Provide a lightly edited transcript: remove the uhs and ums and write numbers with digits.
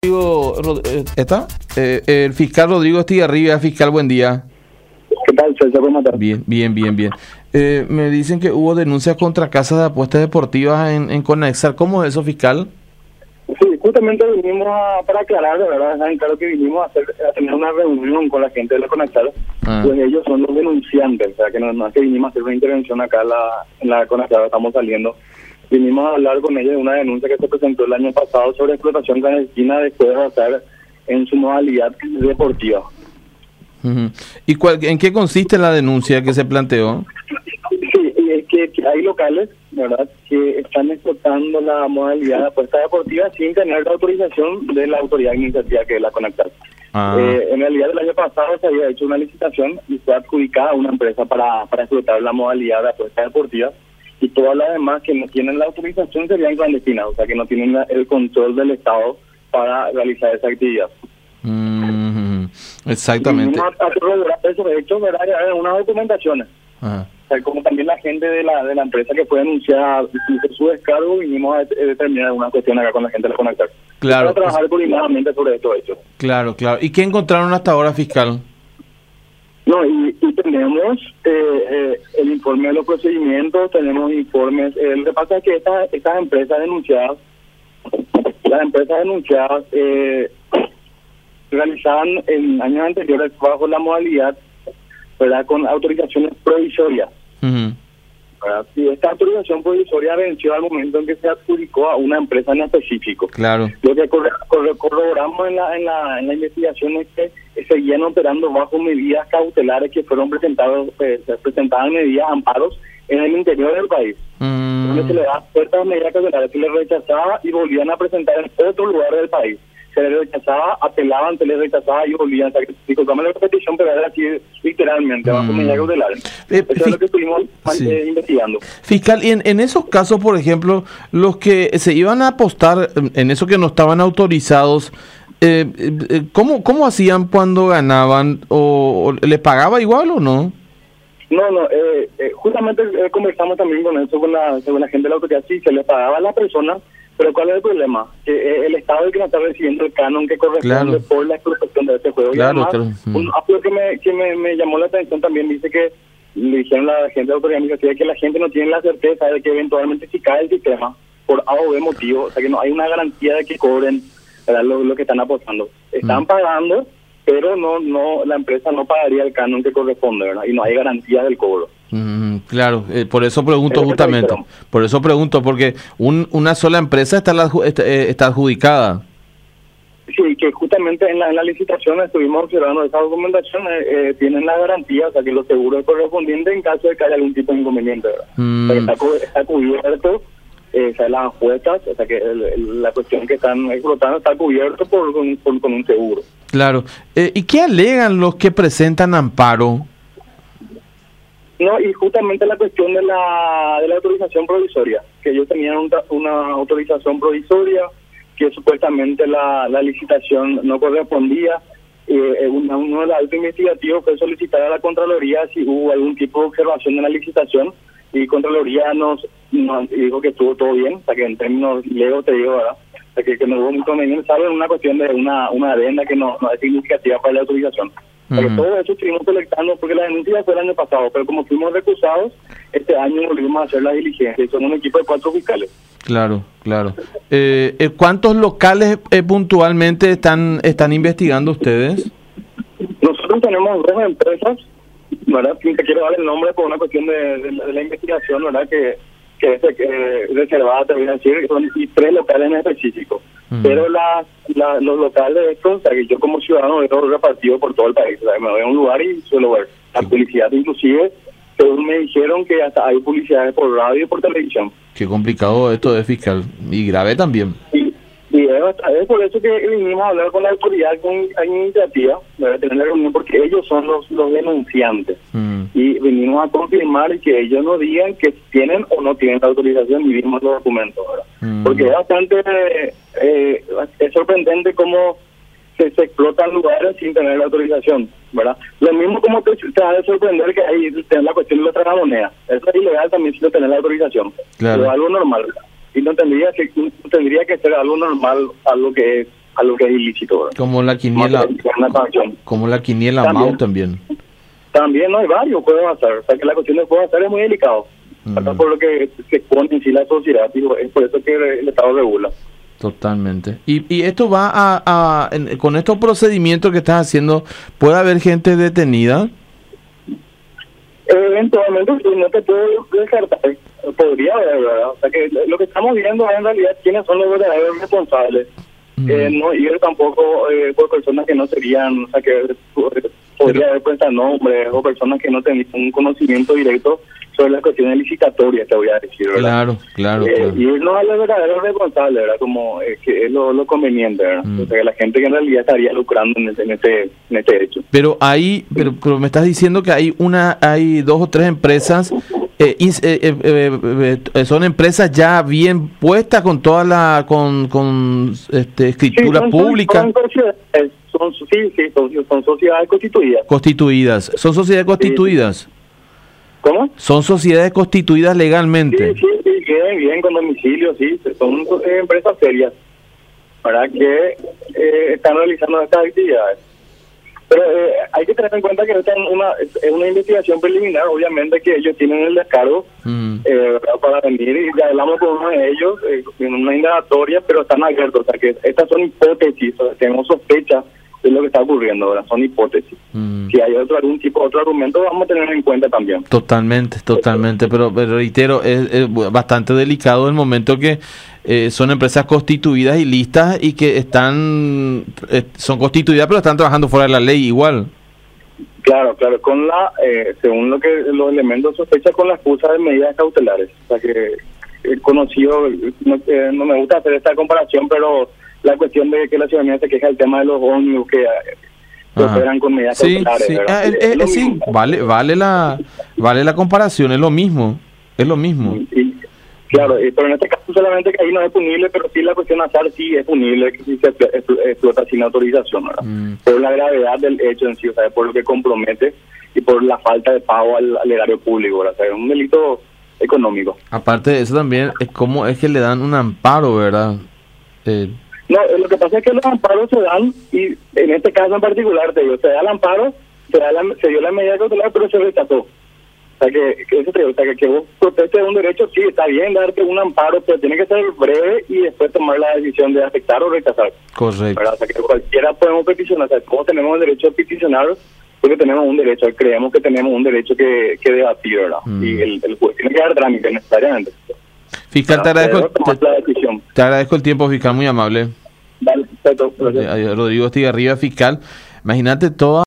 ¿Está? El fiscal Rodrigo Estigarribia. Fiscal, buen día. ¿Qué tal, César? ¿Cómo estás? Bien. Me dicen que hubo denuncias contra casas de apuestas deportivas en Conexar. ¿Cómo es eso, fiscal? Sí, justamente vinimos para aclarar, de verdad, saben, claro que vinimos a tener una reunión con la gente de la Conexar, pues ellos son los denunciantes, o sea, que no es que vinimos a hacer una intervención acá en la Conexar, estamos saliendo. Vinimos a hablar con ellos de una denuncia que se presentó el año pasado sobre explotación clandestina de juegos de azar en su modalidad deportiva. Uh-huh. ¿Y en qué consiste la denuncia que se planteó? Sí, es que hay locales, ¿verdad?, que están explotando la modalidad de apuesta deportiva sin tener la autorización de la autoridad administrativa que es la Conexar. En realidad, el año pasado se había hecho una licitación y fue adjudicada a una empresa para explotar la modalidad de apuesta deportiva, y todas las demás que no tienen la autorización serían clandestinas, o sea, que no tienen el control del Estado para realizar esa actividad. Exactamente. Y vamos a corroborar esos hechos, ¿verdad?, en unas documentaciones. Ajá. O sea, como también la gente de la empresa que puede anunciar su descargo, vinimos a determinar una cuestión acá con la gente de la Conexar. Claro. Para trabajar coordinadamente sobre estos hechos. Claro. ¿Y qué encontraron hasta ahora, fiscal? No, y tenemos el informe de los procedimientos, tenemos informes. Lo que pasa es que estas empresas denunciadas, realizaban en años anteriores bajo la modalidad, ¿verdad?, con autorizaciones provisorias. Uh-huh. Y esta autorización provisoria venció al momento en que se adjudicó a una empresa en específico. Claro. Lo que corroboramos en la investigación es que seguían operando bajo medidas cautelares que fueron presentadas medidas amparos en el interior del país. Donde se le da ciertas medidas cautelares, se les rechazaba y volvían a presentar en otro lugar del país. Se les rechazaba, apelaban, se les rechazaba y volvían. O sea, disculpame la repetición, pero era así literalmente, bajo medidas cautelares. Eso es lo que estuvimos investigando. Fiscal, y en esos casos, por ejemplo, los que se iban a apostar en eso que no estaban autorizados, ¿cómo hacían cuando ganaban? ¿O les pagaba igual o no? No, justamente conversamos también con eso, con la gente de la autoridad. Sí, se les pagaba a la persona, pero ¿cuál es el problema? Que el Estado es el que no está recibiendo el canon que corresponde por la explotación de este juego. Claro, y además, algo que me llamó la atención también, dice que le dijeron a la gente de la autoridad administrativa que la gente no tiene la certeza de que eventualmente si cae el sistema por A o B motivo, o sea, que no hay una garantía de que cobren, ¿verdad?, lo que están apostando. Están pagando, pero no la empresa no pagaría el canon que corresponde, ¿verdad?, y no hay garantía del cobro. Claro, por eso pregunto justamente. Por eso pregunto, porque una sola empresa está adjudicada. Sí, que justamente en la licitación estuvimos observando esa documentación, tienen la garantía, o sea, que los seguros correspondientes en caso de que haya algún tipo de inconveniente, ¿verdad? O sea, está cubierto, o sea, las apuestas, o sea, que la cuestión que están explotando está cubierto con un seguro. Claro. ¿Y qué alegan los que presentan amparo? No, y justamente la cuestión de la autorización provisoria, que ellos tenían una autorización provisoria, que supuestamente la licitación no correspondía. Uno de los actos investigativos fue solicitar a la Contraloría si hubo algún tipo de observación en la licitación, y Contraloría nos dijo que estuvo todo bien, o sea, que en términos legos te digo, ¿verdad?, o sea, que no hubo inconveniente, ¿sabes?, una cuestión de una adenda que no es significativa para la autorización. Porque todo eso estuvimos colectando, porque la denuncia fue el año pasado, pero como fuimos recusados, este año volvimos a hacer las diligencias, y son un equipo de 4 fiscales. Claro. ¿Cuántos locales puntualmente están investigando ustedes? Nosotros tenemos 2 empresas, ¿verdad?, sin que quiero dar el nombre por una cuestión de la investigación, ¿verdad?, que es reservada, te voy a decir, y 3 locales en específico. Pero los locales estos, o sea, que yo como ciudadano veo repartido por todo el país, o sea, me voy a un lugar y suelo ver la publicidad, inclusive, según me dijeron que hasta hay publicidades por radio y por televisión. Qué complicado esto de fiscal, y grave también. Y es por eso que vinimos a hablar con la autoridad con iniciativa, para tener la reunión, porque ellos son los denunciantes. Y vinimos a confirmar y que ellos nos digan que tienen o no tienen la autorización y vimos los documentos, ¿verdad? Porque es bastante es sorprendente cómo se explotan lugares sin tener la autorización, ¿verdad? Lo mismo como te ha de sorprender que ahí tenés la cuestión de la tragamoneda. Eso es ilegal también sin tener la autorización. Claro. Pero es algo normal, ¿verdad? Y no tendría que ser algo normal, algo que es a lo que es ilícito, ¿verdad? Como la quiniela, Una sanción. como la quiniela También. MAU también. También no hay varios juegos de azar, o sea que la cuestión del juego de azar es muy delicado, ¿verdad? Por lo que se expone en sí la sociedad, digo, es por eso que el Estado regula. Totalmente. Y esto va con estos procedimientos que estás haciendo, ¿puede haber gente detenida? Eventualmente, sí, no te puedo descartar, podría haber, ¿verdad? O sea que lo que estamos viendo es en realidad quiénes son los verdaderos responsables. No ir tampoco por personas que no serían, o sea que podría haber puesto nombres o personas que no tenían un conocimiento directo sobre las cuestiones licitatorias, te voy a decir, ¿verdad? Claro. Y irnos a los verdaderos responsables, ¿verdad? Como que es lo conveniente, ¿verdad? O sea que la gente que en realidad estaría lucrando en este hecho. Pero me estás diciendo que hay 2 o 3 empresas, son empresas ya bien puestas con toda la escritura pública. Son sociedades constituidas. ¿Son sociedades constituidas? Sí. ¿Cómo? ¿Son sociedades constituidas legalmente? Sí, bien, con domicilio, sí. Son empresas serias, para que están realizando estas actividades. Pero hay que tener en cuenta que esta es una investigación preliminar, obviamente que ellos tienen el descargo para venir, y ya hablamos con uno de ellos en una indagatoria, pero están abiertos, o sea que estas son hipótesis, o sea, tenemos sospechas de lo que está ocurriendo, ¿verdad? Son hipótesis. Si hay algún tipo de otro argumento, vamos a tener en cuenta también. Totalmente, pero reitero, es bastante delicado el momento que son empresas constituidas y listas y que son constituidas pero están trabajando fuera de la ley igual. Claro, con según lo que los elementos sospechan, con la excusa de medidas cautelares. O sea que el conocido, no me gusta hacer esta comparación, pero la cuestión de que la ciudadanía se queja del tema de los ómnibus que operan con medidas cautelares. Sí, vale la comparación, es lo mismo. Sí, claro, pero en este caso solamente que ahí no es punible, pero sí la cuestión azar sí es punible, que sí se explota sin autorización, ¿verdad? Por la gravedad del hecho en sí, o sea, por lo que compromete y por la falta de pago al erario público, ¿verdad? O sea, es un delito económico. Aparte de eso también, ¿cómo es que le dan un amparo, verdad? No, lo que pasa es que los amparos se dan, y en este caso en particular, te digo, se da el amparo, se dio la medida cautelar, pero se rechazó. O sea que eso te digo, o sea que vos protestes un derecho, sí, está bien darte un amparo, pero tiene que ser breve y después tomar la decisión de aceptar o rechazar. Correcto. ¿Verdad? O sea que cualquiera podemos peticionar, o sea, todos tenemos el derecho de peticionar, porque tenemos un derecho, creemos que tenemos un derecho que debatir, ¿verdad? Y el juez tiene que dar trámite necesariamente. Fiscal, te agradezco el tiempo, fiscal, muy amable. Dale, perfecto. Rodrigo Estigarribia, fiscal. Imagínate toda